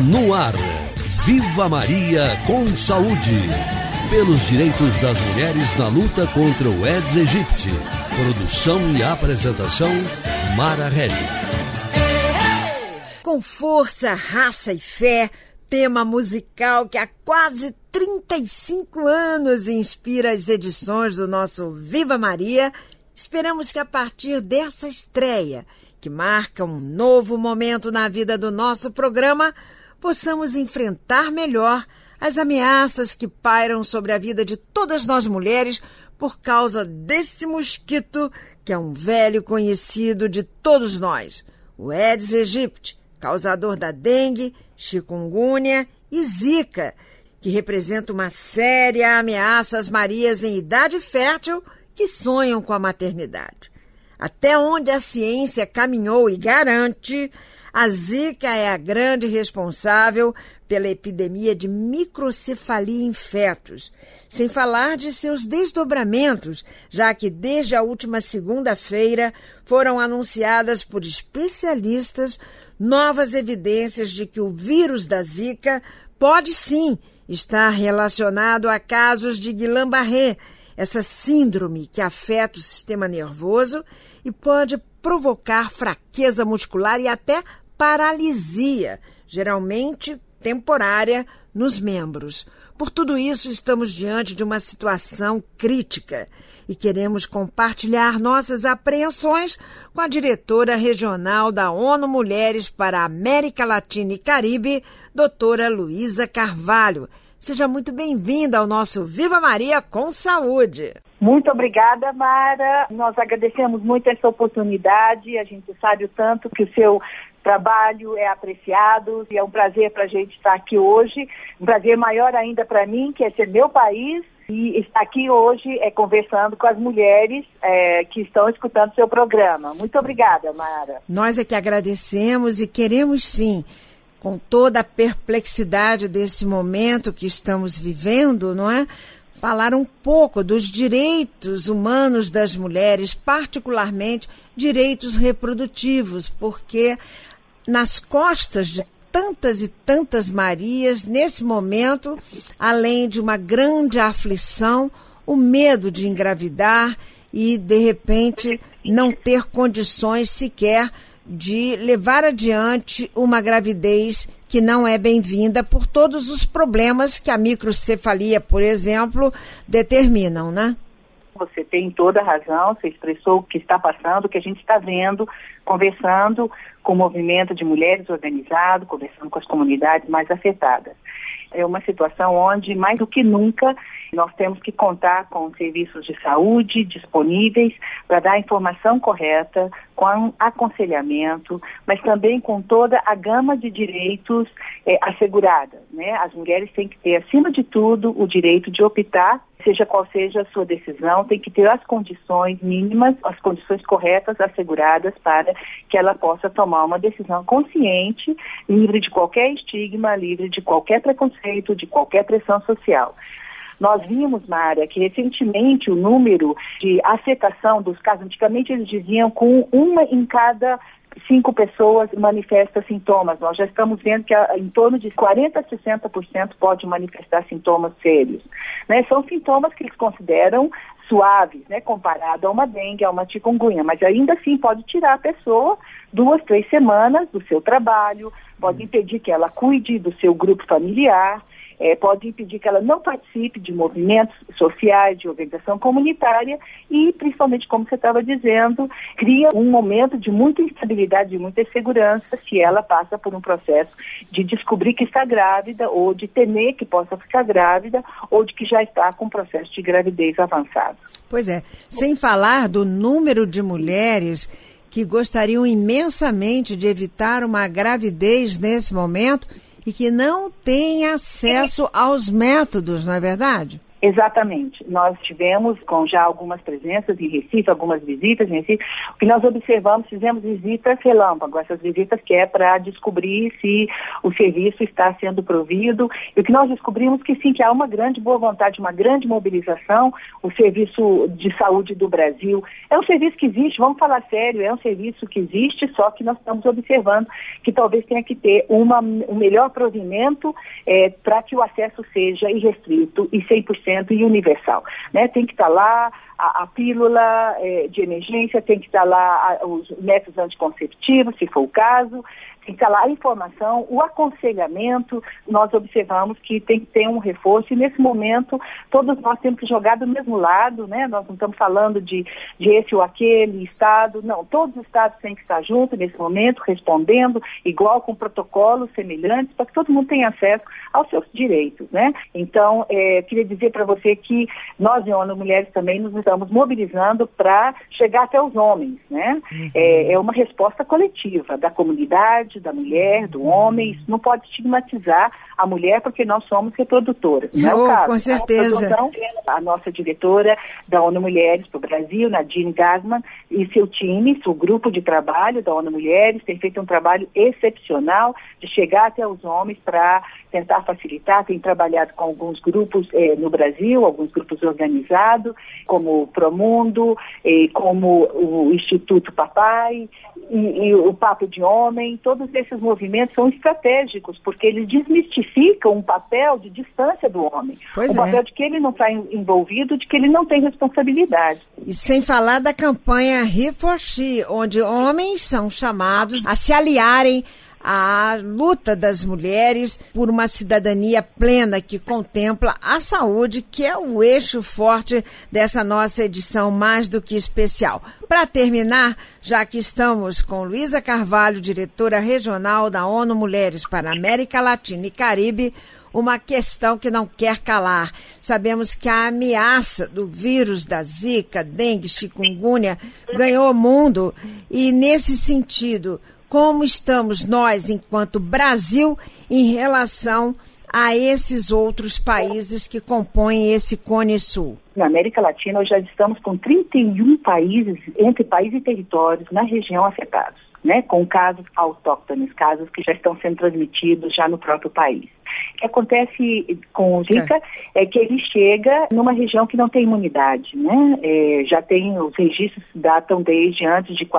No ar, Viva Maria com Saúde. Pelos direitos das mulheres na luta contra o Aedes aegypti. Produção e apresentação, Mara Regis. Com força, raça e fé, tema musical que há quase 35 anos inspira as edições do nosso Viva Maria, esperamos que a partir dessa estreia, que marca um novo momento na vida do nosso programa, possamos enfrentar melhor as ameaças que pairam sobre a vida de todas nós mulheres por causa desse mosquito que é um velho conhecido de todos nós, o Aedes aegypti, causador da dengue, chikungunya e zika, que representa uma séria ameaça às Marias em idade fértil que sonham com a maternidade. Até onde a ciência caminhou e garante, a zika é a grande responsável pela epidemia de microcefalia em fetos, sem falar de seus desdobramentos, já que desde a última segunda-feira foram anunciadas por especialistas novas evidências de que o vírus da zika pode sim estar relacionado a casos de Guillain-Barré, essa síndrome que afeta o sistema nervoso e pode provocar fraqueza muscular e até paralisia, geralmente temporária, nos membros. Por tudo isso, estamos diante de uma situação crítica e queremos compartilhar nossas apreensões com a diretora regional da ONU Mulheres para a América Latina e Caribe, doutora Luísa Carvalho. Seja muito bem-vinda ao nosso Viva Maria com Saúde. Muito obrigada, Mara. Nós agradecemos muito essa oportunidade. A gente sabe o tanto que o seu trabalho é apreciado e é um prazer para a gente estar aqui hoje. Um prazer maior ainda para mim, que é ser meu país, e estar aqui hoje conversando com as mulheres que estão escutando seu programa. Muito obrigada, Mara. Nós é que agradecemos e queremos sim, com toda a perplexidade desse momento que estamos vivendo, não é? Falar um pouco dos direitos humanos das mulheres, particularmente direitos reprodutivos, porque nas costas de tantas e tantas Marias, nesse momento, além de uma grande aflição, o medo de engravidar e, de repente, não ter condições sequer de levar adiante uma gravidez que não é bem-vinda por todos os problemas que a microcefalia, por exemplo, determinam, né? Você tem toda a razão, você expressou o que está passando, o que a gente está vendo, conversando com o movimento de mulheres organizado, conversando com as comunidades mais afetadas. É uma situação onde, mais do que nunca, nós temos que contar com serviços de saúde disponíveis para dar a informação correta, com aconselhamento, mas também com toda a gama de direitos assegurada, né? As mulheres têm que ter, acima de tudo, o direito de optar, seja qual seja a sua decisão, tem que ter as condições mínimas, as condições corretas asseguradas para que ela possa tomar uma decisão consciente, livre de qualquer estigma, livre de qualquer preconceito, de qualquer pressão social. Nós vimos, Mara, que recentemente o número de aceitação dos casos, antigamente eles diziam com 1 em cada 5 pessoas manifesta sintomas. Nós já estamos vendo que em torno de 40% a 60% pode manifestar sintomas sérios, né? São sintomas que eles consideram suaves, né, comparado a uma dengue, a uma chikungunya, mas ainda assim pode tirar a pessoa 2, 3 semanas do seu trabalho, pode impedir que ela cuide do seu grupo familiar, pode impedir que ela não participe de movimentos sociais, de organização comunitária e, principalmente, como você estava dizendo, cria um momento de muita instabilidade, de muita insegurança se ela passa por um processo de descobrir que está grávida ou de temer que possa ficar grávida ou de que já está com um processo de gravidez avançado. Pois é, sem falar do número de mulheres que gostariam imensamente de evitar uma gravidez nesse momento e que não têm acesso aos métodos, não é verdade? Exatamente. Nós tivemos com já algumas presenças em Recife, algumas visitas em Recife. O que nós observamos, fizemos visitas relâmpago, essas visitas que é para descobrir se o serviço está sendo provido. E o que nós descobrimos que sim, que há uma grande boa vontade, uma grande mobilização. O Serviço de Saúde do Brasil é um serviço que existe, vamos falar sério, é um serviço que existe, só que nós estamos observando que talvez tenha que ter um melhor provimento para que o acesso seja irrestrito e 100% e universal, né? Tem que estar lá a pílula de emergência, tem que estar lá os métodos anticonceptivos, se for o caso, tem que estar lá a informação, o aconselhamento. Nós observamos que tem que ter um reforço e nesse momento todos nós temos que jogar do mesmo lado, né? Nós não estamos falando de esse ou aquele estado, não, todos os estados têm que estar juntos nesse momento, respondendo igual, com protocolos semelhantes, para que todo mundo tenha acesso aos seus direitos, né? Então, queria dizer para você que nós, em ONU Mulheres, também nos estamos mobilizando para chegar até os homens, né? É uma resposta coletiva da comunidade, da mulher, do homem. Isso não pode estigmatizar a mulher porque nós somos reprodutoras. Não é o caso. Com certeza. A nossa diretora da ONU Mulheres para o Brasil, Nadine Gassman, e seu time, o grupo de trabalho da ONU Mulheres, tem feito um trabalho excepcional de chegar até os homens para tentar facilitar. Tem trabalhado com alguns grupos no Brasil, alguns grupos organizados, como o Promundo, como o Instituto Papai e o Papo de Homem. Todos esses movimentos são estratégicos, porque eles desmistificam um papel de distância do homem. O papel de que ele não está envolvido, de que ele não tem responsabilidade. E sem falar da campanha He for She, onde homens são chamados a se aliarem à luta das mulheres por uma cidadania plena que contempla a saúde, que é o eixo forte dessa nossa edição mais do que especial. Para terminar, já que estamos com Luísa Carvalho, diretora regional da ONU Mulheres para a América Latina e Caribe, uma questão que não quer calar. Sabemos que a ameaça do vírus da Zika, dengue, chikungunya ganhou o mundo e, nesse sentido, como estamos nós, enquanto Brasil, em relação a esses outros países que compõem esse Cone Sul? Na América Latina, nós já estamos com 31 países, entre países e territórios, na região afetados, né, com casos autóctones, casos que já estão sendo transmitidos já no próprio país. O que acontece com o Zika é que ele chega numa região que não tem imunidade, né? Já tem, os registros datam desde antes de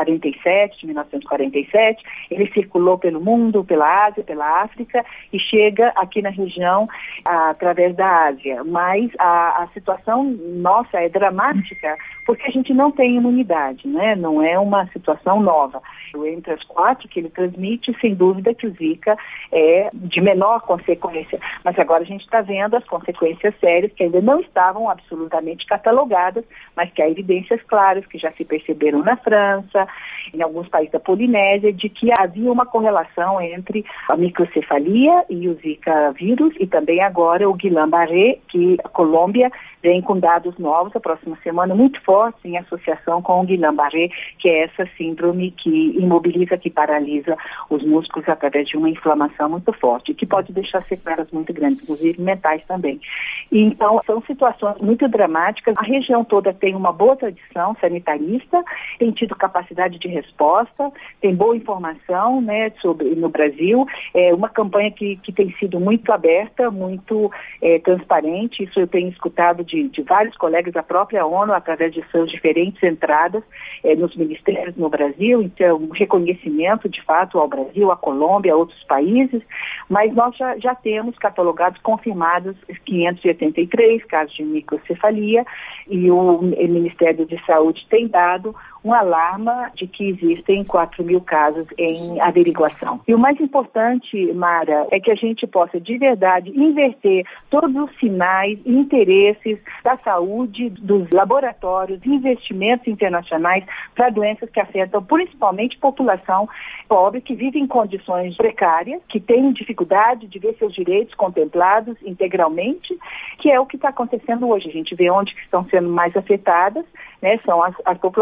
1947, ele circulou pelo mundo, pela Ásia, pela África e chega aqui na região através da Ásia. Mas a situação nossa é dramática porque a gente não tem imunidade, né? Não é uma situação nova. Entre as 4 que ele transmite, sem dúvida que o Zika é de menor consequência. Mas agora a gente está vendo as consequências sérias que ainda não estavam absolutamente catalogadas, mas que há evidências claras que já se perceberam na França, em alguns países da Polinésia, de que havia uma correlação entre a microcefalia e o Zika vírus e também agora o Guillain-Barré, que a Colômbia vem com dados novos a próxima semana, muito fortes em associação com o Guillain-Barré, que é essa síndrome que imobiliza, que paralisa os músculos através de uma inflamação muito forte, que pode deixar sequelas muito grandes, inclusive mentais também. E, então, são situações muito dramáticas. A região toda tem uma boa tradição sanitarista, tem tido capacidade de resposta, tem boa informação, né, no Brasil. É uma campanha que tem sido muito aberta, muito transparente. Isso eu tenho escutado de vários colegas da própria ONU, através de suas diferentes entradas nos ministérios no Brasil. Então, um reconhecimento, de fato, ao Brasil, à Colômbia, a outros países, mas nós já temos catalogados, confirmados 583 casos de microcefalia e o Ministério de Saúde tem dado um alarma de que existem 4.000 casos em averiguação. E o mais importante, Mara, é que a gente possa de verdade inverter todos os sinais e interesses da saúde, dos laboratórios, investimentos internacionais para doenças que afetam principalmente população pobre, que vive em condições precárias, que tem dificuldade de ver seus direitos contemplados integralmente, que é o que está acontecendo hoje. A gente vê onde que estão sendo mais afetadas, né, são as populações que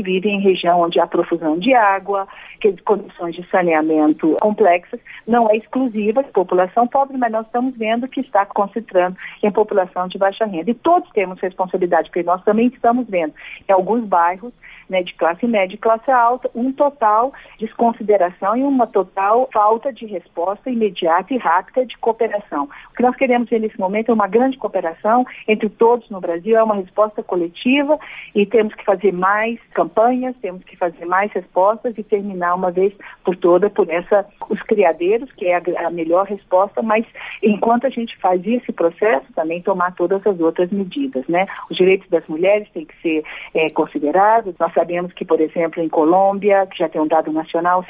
vivem em região onde há profusão de água, que condições de saneamento complexas, não é exclusiva de população pobre, mas nós estamos vendo que está concentrando em população de baixa renda. E todos temos responsabilidade, porque nós também estamos vendo em alguns bairros, né, de classe média e classe alta, um total desconsideração e uma total falta de resposta imediata e rápida de cooperação. O que nós queremos ver nesse momento é uma grande cooperação entre todos no Brasil, é uma resposta coletiva e temos que fazer mais campanhas, temos que fazer mais respostas e terminar uma vez por toda por os criadeiros, que é a melhor resposta, mas enquanto a gente faz esse processo, também tomar todas as outras medidas, né? Os direitos das mulheres têm que ser considerados. Nós sabemos que, por exemplo, em Colômbia, que já tem um dado nacional,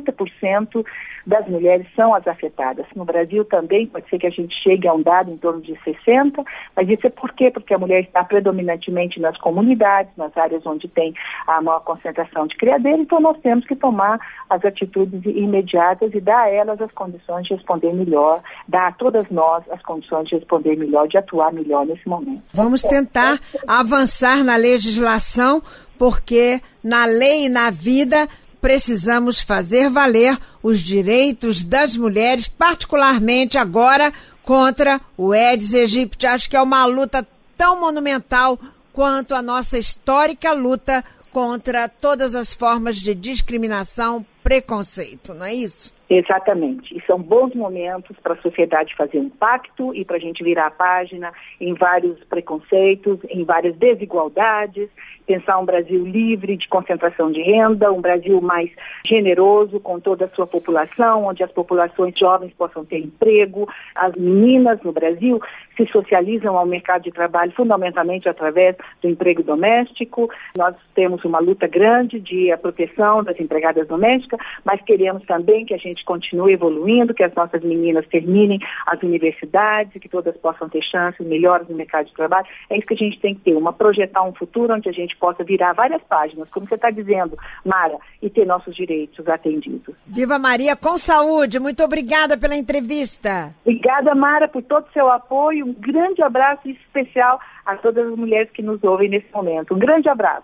70% das mulheres são as afetadas. No Brasil também pode ser que a gente chegue a um dado em torno de 60%, mas isso é por quê? Porque a mulher está predominantemente nas comunidades, nas áreas onde tem a maior concentração de criadeiros, então nós temos que tomar as atitudes imediatas e dar a elas as condições de responder melhor, dar a todas nós as condições de responder melhor, de atuar melhor nesse momento. Vamos tentar avançar na legislação, porque na lei e na vida precisamos fazer valer os direitos das mulheres, particularmente agora contra o Aedes aegypti. Acho que é uma luta tão monumental quanto a nossa histórica luta contra todas as formas de discriminação, preconceito, não é isso? Exatamente. E são bons momentos para a sociedade fazer um pacto e para a gente virar a página em vários preconceitos, em várias desigualdades, pensar um Brasil livre de concentração de renda, um Brasil mais generoso com toda a sua população, onde as populações jovens possam ter emprego. As meninas no Brasil se socializam ao mercado de trabalho fundamentalmente através do emprego doméstico. Nós temos uma luta grande de proteção das empregadas domésticas, mas queremos também que a gente continue evoluindo, que as nossas meninas terminem as universidades, que todas possam ter chances melhores no mercado de trabalho. É isso que a gente tem que ter, projetar um futuro onde a gente possa virar várias páginas, como você está dizendo, Mara, e ter nossos direitos atendidos. Viva Maria com saúde, muito obrigada pela entrevista. Obrigada, Mara, por todo o seu apoio, um grande abraço especial a todas as mulheres que nos ouvem nesse momento. Um grande abraço.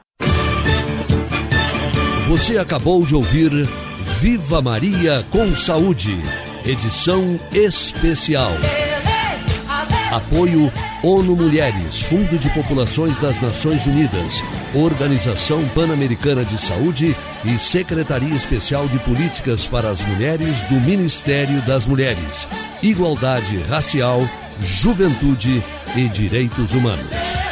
Você acabou de ouvir Viva Maria com Saúde, edição especial. Apoio ONU Mulheres, Fundo de Populações das Nações Unidas, Organização Pan-Americana de Saúde e Secretaria Especial de Políticas para as Mulheres do Ministério das Mulheres, Igualdade Racial, Juventude e Direitos Humanos.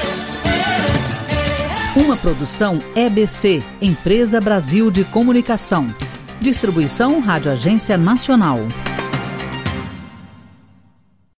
Uma produção EBC, Empresa Brasil de Comunicação. Distribuição Rádio Agência Nacional.